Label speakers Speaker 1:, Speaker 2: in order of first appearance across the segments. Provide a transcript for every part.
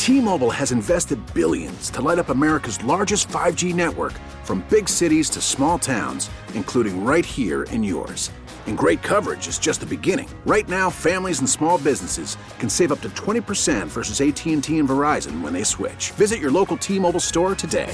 Speaker 1: T-Mobile has invested billions to light up America's largest 5G network, from big cities to small towns, including right here in yours. And great coverage is just the beginning. Right now, families and small businesses can save up to 20% versus AT&T and Verizon when they switch. Visit your local T-Mobile store today.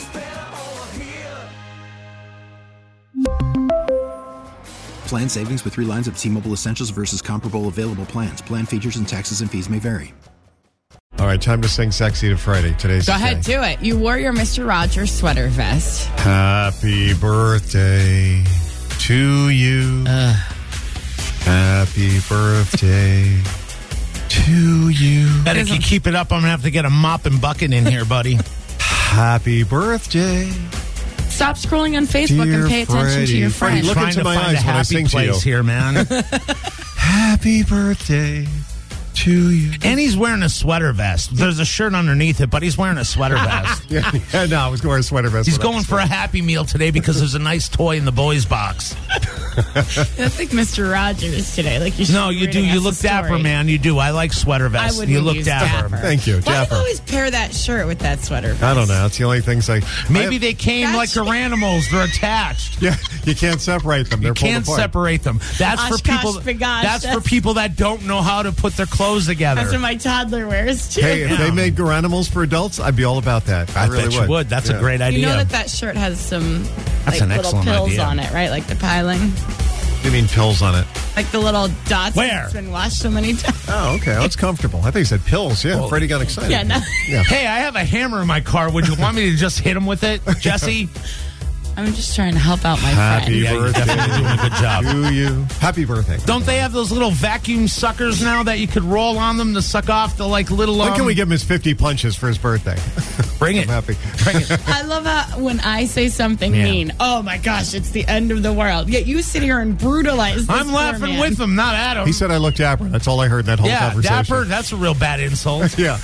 Speaker 2: Plan savings with 3 lines of T-Mobile Essentials versus comparable available plans. Plan features and taxes and fees may vary.
Speaker 3: All right, time to sing Sexy to Friday. Today's
Speaker 4: Go ahead, do it. You wore your Mr. Rogers sweater vest.
Speaker 3: Happy birthday to you. Happy birthday to you.
Speaker 5: If you keep it up, I'm going to have to get a mop and bucket in here, buddy.
Speaker 3: Happy birthday.
Speaker 4: Stop scrolling on Facebook
Speaker 3: Dear
Speaker 4: and pay attention to your
Speaker 3: Freddie,
Speaker 4: friends.
Speaker 3: look
Speaker 5: Trying
Speaker 3: into
Speaker 5: to
Speaker 3: my
Speaker 5: find
Speaker 3: eyes
Speaker 5: a
Speaker 3: when I
Speaker 5: happy
Speaker 3: sing to you.
Speaker 5: place here, man.
Speaker 3: Happy birthday to you.
Speaker 5: And he's wearing a sweater vest. There's a shirt underneath it, but he's wearing a sweater vest.
Speaker 3: Yeah, no, I was wearing a sweater vest.
Speaker 5: He's going for a Happy Meal today because there's a nice toy in the boys' box.
Speaker 4: That's like Mr. Rogers today. Like you.
Speaker 5: No, you do. You look dapper, man. You do. I like sweater vests.
Speaker 4: I would
Speaker 5: You look
Speaker 4: use
Speaker 5: dapper.
Speaker 4: dapper.
Speaker 3: Thank you,
Speaker 4: Why do
Speaker 3: Dapper.
Speaker 4: you always pair that shirt with that sweater vest?
Speaker 3: I don't know. It's the only things I...
Speaker 5: Maybe they came like they're animals. They're attached.
Speaker 3: Yeah, you can't separate them. They're
Speaker 5: You can't
Speaker 3: pulled apart.
Speaker 5: separate them. That's for
Speaker 4: Oshkosh
Speaker 5: people.
Speaker 4: bagosh,
Speaker 5: That's for
Speaker 4: that's-
Speaker 5: people that don't know how to put their clothes together.
Speaker 4: That's what my toddler wears too.
Speaker 3: Hey, if they made animals for adults, I'd be all about that. I really
Speaker 5: bet you would. That's a great idea.
Speaker 4: You know that shirt has some
Speaker 5: That's
Speaker 4: like
Speaker 5: an
Speaker 4: little
Speaker 5: excellent
Speaker 4: pills
Speaker 5: idea.
Speaker 4: on it, right? Like the piling,
Speaker 3: You mean pills on it?
Speaker 4: like the little dots.
Speaker 5: Where?
Speaker 4: That's been washed so many times.
Speaker 3: Oh, okay. Oh, it's comfortable. I think he said pills. Yeah, Freddie got excited.
Speaker 4: Yeah, no.
Speaker 3: Yeah.
Speaker 5: Hey, I have a hammer in my car. Would you want me to just hit him with it, Jesse?
Speaker 4: I'm just trying to help out my
Speaker 3: Happy
Speaker 4: friend.
Speaker 5: Yeah, you're definitely doing a good job.
Speaker 3: to you. Happy birthday.
Speaker 5: Don't they have those little vacuum suckers now that you could roll on them to suck off the like little?
Speaker 3: When can we give him his 50 punches for his birthday?
Speaker 5: Bring
Speaker 3: I'm
Speaker 5: it?
Speaker 3: happy.
Speaker 5: Bring it.
Speaker 4: I love how when I say something
Speaker 5: Yeah.
Speaker 4: mean, oh my gosh, it's the end of the world. Yet you sit here and brutalize this
Speaker 5: I'm
Speaker 4: poor
Speaker 5: laughing
Speaker 4: man.
Speaker 5: with him, not at him.
Speaker 3: He said I look dapper. That's all I heard in that whole
Speaker 5: yeah,
Speaker 3: conversation.
Speaker 5: dapper. That's a real bad insult.
Speaker 3: Yeah.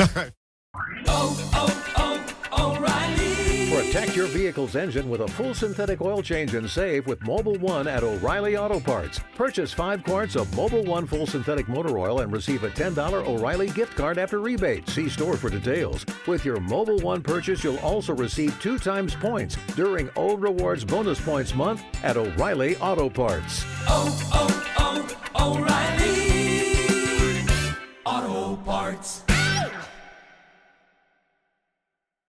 Speaker 6: Protect your vehicle's engine with a full synthetic oil change and save with Mobil 1 at O'Reilly Auto Parts. Purchase 5 quarts of Mobil 1 full synthetic motor oil and receive a $10 O'Reilly gift card after rebate. See store for details. With your Mobil 1 purchase, you'll also receive 2 times points during O Rewards Bonus Points Month at O'Reilly Auto Parts.
Speaker 7: O'Reilly Auto Parts.